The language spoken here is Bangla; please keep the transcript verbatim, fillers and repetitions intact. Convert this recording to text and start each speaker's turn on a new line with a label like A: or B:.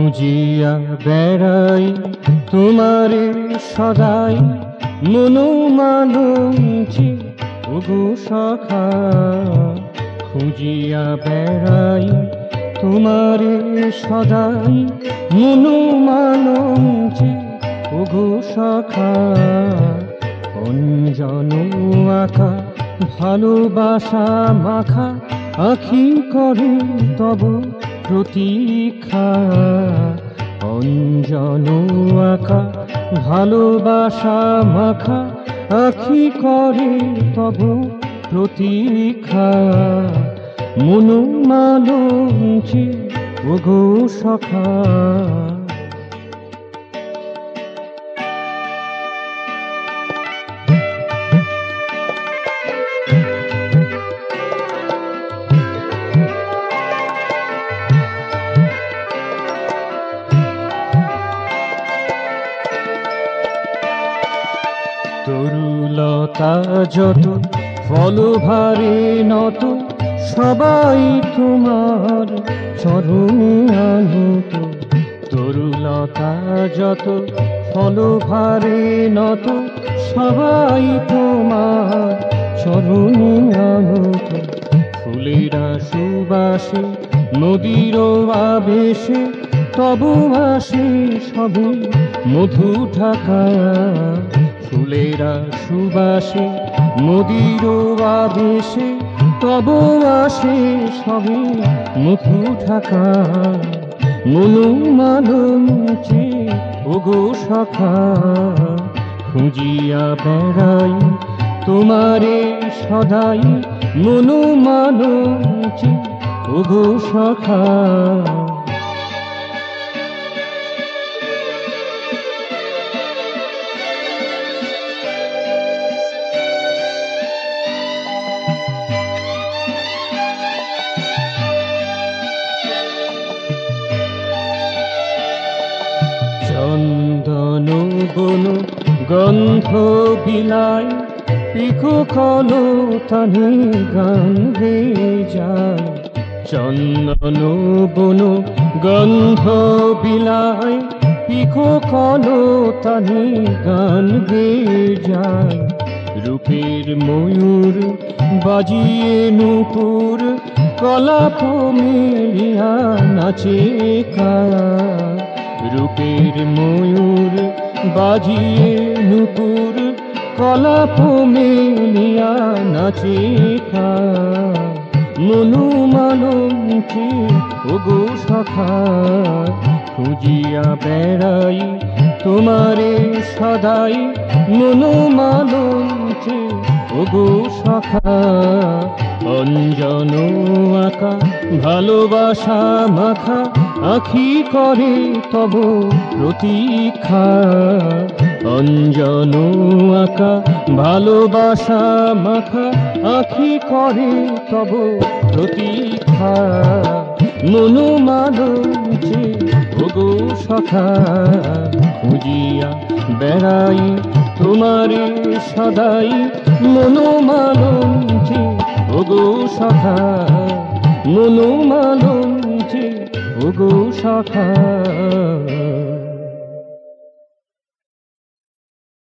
A: খুঁজিয়া বেড়াই তোমারে সদাই মনো মানছি ওগো সখা। খুঁজিয়া বেড়াই তোমারে সদাই মনো মানছি ওগো সখা। অঞ্জন আঁকা ভালোবাসা মাখা আখি করে তব প্রতীক্ষা। অঞ্জন আঁকা ভালোবাসা মাখা আখি করে তব প্রতীক্ষা। মনো মানছি ওগো সখা। তরুলতা যত ফলভারে নত সবাই তোমার চরণে আনত। তরুলতা যত ফলভারে নত সবাই তোমার চরণে আনত। ফুলেরা সুবাসে নদীর আবেশে তবু আসে সবে মধু ঢাকা। ফুলেরা সুবাসে নদীর আবেশে তবু আসে সবে মধু ঢাকা। মনো মানছি ওগো সখা। খুঁজিয়া বেড়াই তোমারে সদাই মনো মানছি ওগো সখা। চন্দন বন গন্ধ বিলাই পিকু কলো তানে গান গে যায়। চন্দন বন গন্ধ বিলাই পিকু কলো তানে গান গে যায়। রূপের ময়ূর বাজিয়ে নূপুর কলাপ মেলিয়া নাচে কারা। রূপের ময়ূর বাজিয়ে নূপুর কলাপ মেলিয়া নাচে কারা। মনো মানছি ওগো সখা। খুঁজিয়া বেড়াই তোমারে সদাই মনো মানছি ওগো সখা। অঞ্জন আঁকা ভালোবাসা মাখা আখি করে তব প্রতীক্ষা। অঞ্জন আঁকা ভালোবাসা মাখা আখি করে তব প্রতীক্ষা। মনো মানছি ওগো সখা। খুঁজিয়া বেড়াই তোমারে সদাই মনো মানছি ওগো সখা। মনো মানছি ওগো সখা।